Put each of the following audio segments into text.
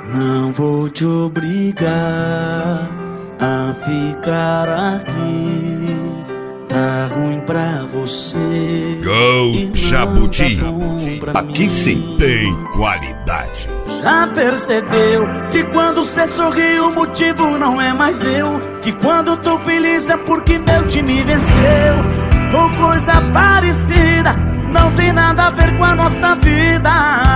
Não vou te obrigar a ficar aqui. Tá ruim pra você. Go Jabuti. Aqui sim Tem qualidade. Já percebeu que quando cê sorri o motivo não é mais eu? Que quando tô feliz é porque meu time venceu? Ou coisa parecida, não tem nada a ver com a nossa vida.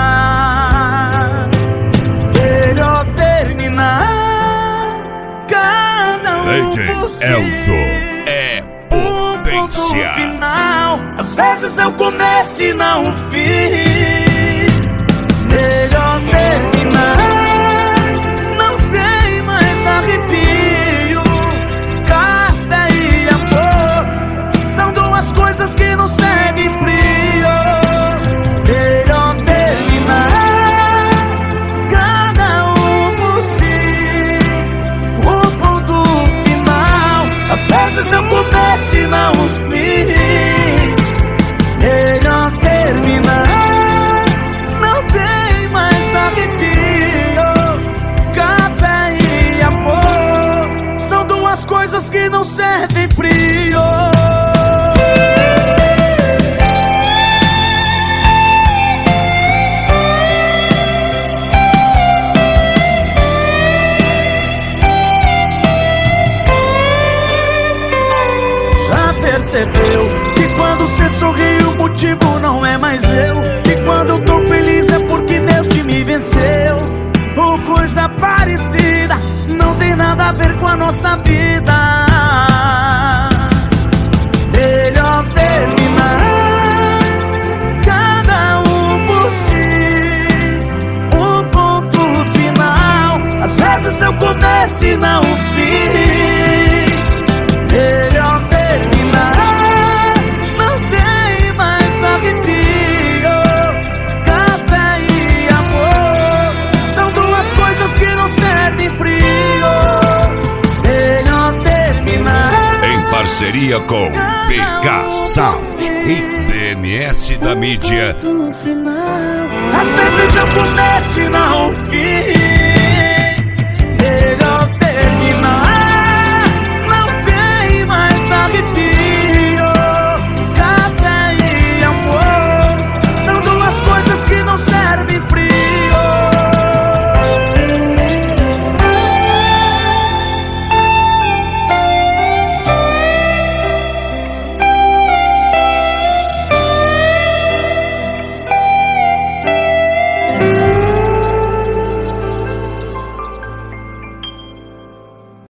Melhor terminar, cada um Lady por si. Elzo é potência. Final, às vezes é o começo e não o fim. Melhor terminar, não tem mais arrepio. Café e amor são duas coisas que não seguem frio. Melhor terminar, cada um por si. O ponto final, às vezes é o começo e não o fim. Melhor terminar, não tem mais arrepio. Café e amor são duas coisas que não servem frio. Já percebeu que quando cê sorri o motivo não é mais eu? Que quando eu tô feliz é porque meu time venceu? Ou coisa parecida, não tem nada a ver com a nossa vida. Melhor terminar, cada um por si. O ponto final, às vezes é o começo e não o fim. Melhor terminar, não tem mais arrepio. Café e amor são duas coisas que não servem frio. Melhor terminar. Em parceria com PK Sound e DNS da mídia. Ponto final, às vezes é o começo e não o fim.